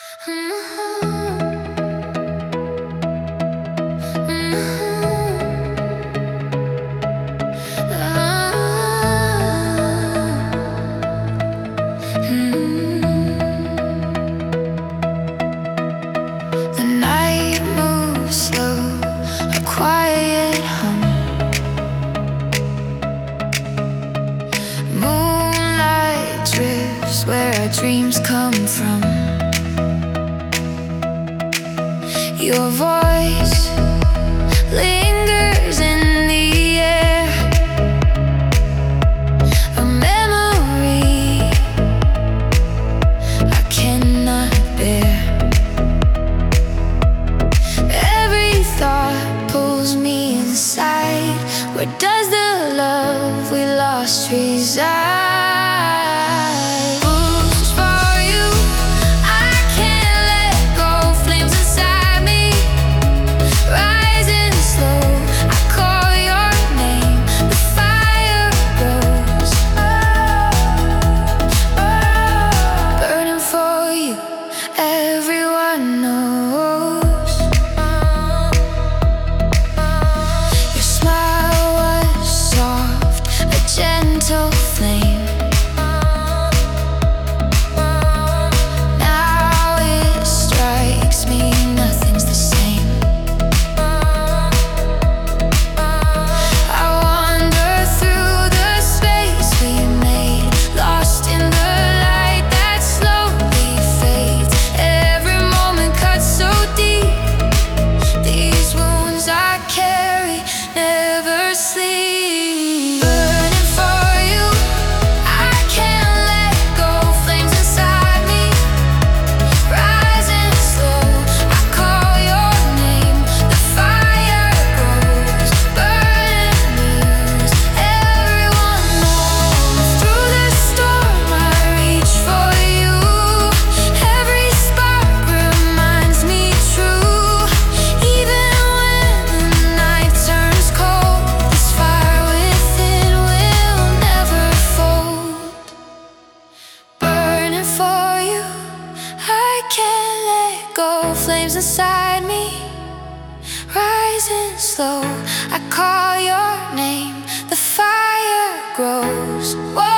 The night moves slow, a quiet hum. Moonlight drifts where our dreams come from. Your voice lingers in the air, a memory I cannot bear. Every thought pulls me inside. Where does the love we lost reside? Flames inside me, rising slow. I call your name, the fire grows.